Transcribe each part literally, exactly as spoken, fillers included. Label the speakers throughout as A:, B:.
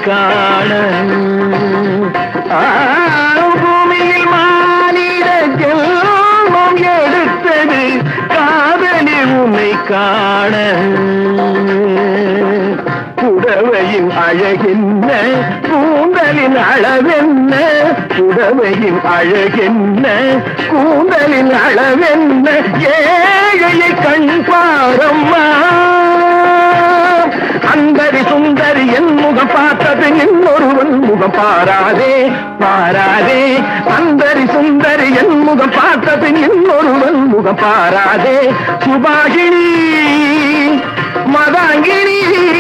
A: காண பூமியில் மானிட ஜென்மம் எடுத்தது காதலி உன்னை காண புடவையின் அழகென்ன கூந்தலின் அளவென்ன புடவையின் அழகென்ன கூந்தலின் அளவென்ன ஏழையை கண் பாரம்மா அந்தரி சுந்தரி என் முகம் பார்த்தது இன்னொருவன் முகம் பாராதே பாராதே அந்தரி சுந்தரி என் முகம் பார்த்தது இன்னொருவன் முகம் பாராதே சுபாஷினி மதாங்கினி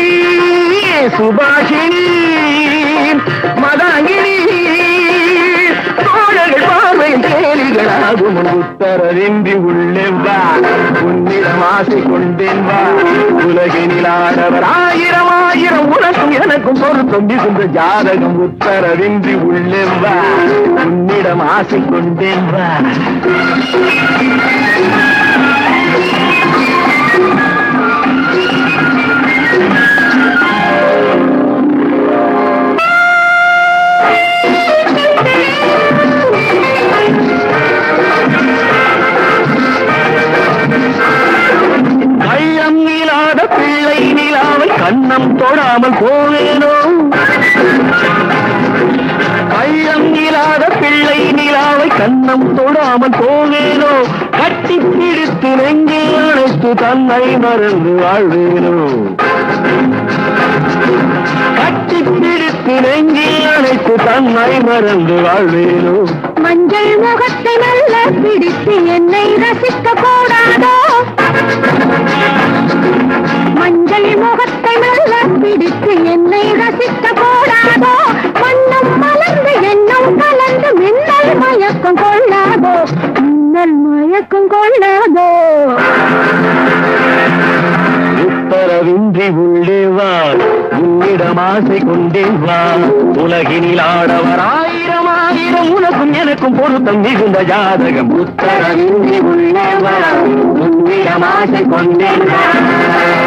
A: சுபாஷினி மதாங்கினி தோழர்கள் பார்வையில் கேலிகளாகும் உத்தரவின்றி உள்ளே வா உன்னிடம் ஆசை கொண்டேன் வா உலகினில் ஆடவர் ஆயிரம் ஆயிரம் உனக்கும் எனக்கும் பொருத்தம் மிகுந்த ஜாதகம் உத்தரவின்றி உள்ளே வா உன்னிடம் ஆசை கொண்டேன் வா பிள்ளை நிலாவை கண்ணம் தொடாமல் போவேனோ கையம் இல்லாத பிள்ளை நிலாவை கண்ணம் தொடாமல் போவேனோ கட்டி பிடித்து நெஞ்சில் அணைத்து தன்னை மறந்து வாழ்வேனோ கட்டி பிடித்து நெஞ்சில் அணைத்து தன்னை மறந்து வாழ்வேனோ
B: மஞ்சள் முகத்தை நல்ல பிடித்து என்னை ரசிக்க கூடாதோ மஞ்சள் முகத்தை நல்ல பிடித்து என்னை ரசிக்க கூடாதோ மண்ணும் மலர்ந்து எண்ணம் கலந்து மின்னல் மயக்கம் கொள்ளாதோ மின்னல் மயக்கம் கொள்ளாதோ
A: உத்தரவின்றி உள்ளே வா உன்னிடம் ஆசை கொண்டேன் வா உலகினில் ஆடவர் ஆயிரம் ஆயிரம் உனக்கும் எனக்கும் பொருத்தம் மிகுந்த ஜாதகம் உத்தரவின்றி உள்ளே வா உன்னிடம் ஆசை கொண்டேன் வா